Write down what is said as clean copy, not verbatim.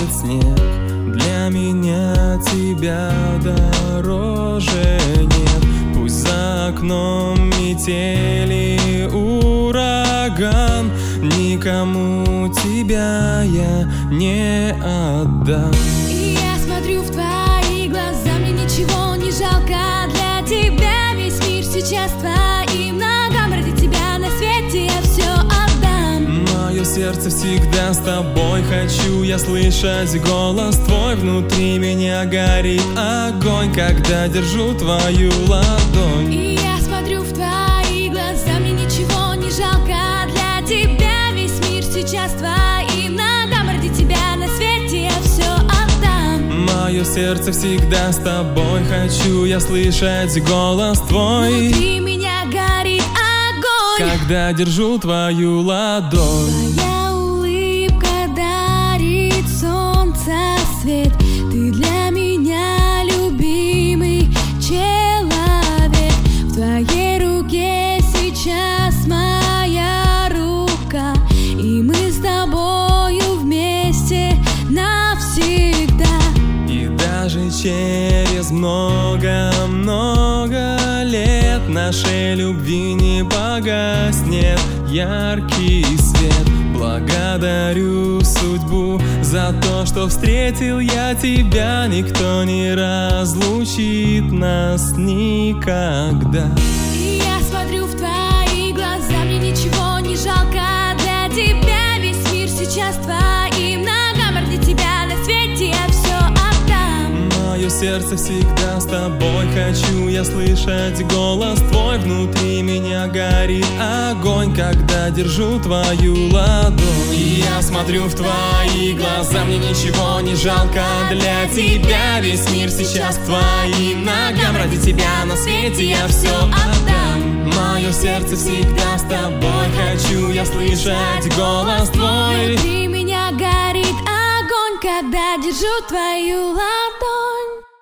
тает снег, для меня тебя дороже нет. Пусть за окном метели ураган, никому тебя я не отдам. И я смотрю в твои глаза, мне ничего не жалко. Для тебя весь мир сейчас твоим ногам. Ради тебя на свете я все отдам. Мое сердце всегда с тобой, хочу я слышать голос твой. Внутри меня горит огонь, когда держу твою ладонь. И я смотрю в твои глаза, мне ничего не жалко. Для тебя весь мир сейчас твоим ногам. Ради тебя на свете я все отдам. Мое сердце всегда с тобой, хочу я слышать голос твой. Внутри меня горит огонь, когда держу твою ладонь. твоя улыбка дарит солнце свет. Ты для меня любимый человек. В твоей руке сейчас моя рука, и мы с тобою вместе навсегда. И даже через много-много лет нашей любви не погаснет яркий свет. Благодарю судьбу за то, что встретил я тебя. Никто не разлучит нас никогда. И я смотрю в твои глаза, мне ничего не жалко. Для тебя весь мир сейчас твоим ногам. Ради тебя на свете я все отдам. Мое сердце всегда с тобой, хочу я слышать голос твой. Внутри меня горит огонь, когда держу твою ладонь. И я смотрю в твои глаза, мне ничего не жалко. Для тебя весь мир сейчас твоим ногам. Ради тебя на свете я все отдам. Мое сердце всегда с тобой, хочу я слышать голос твой. Внутри меня горит огонь, когда держу твою ладонь.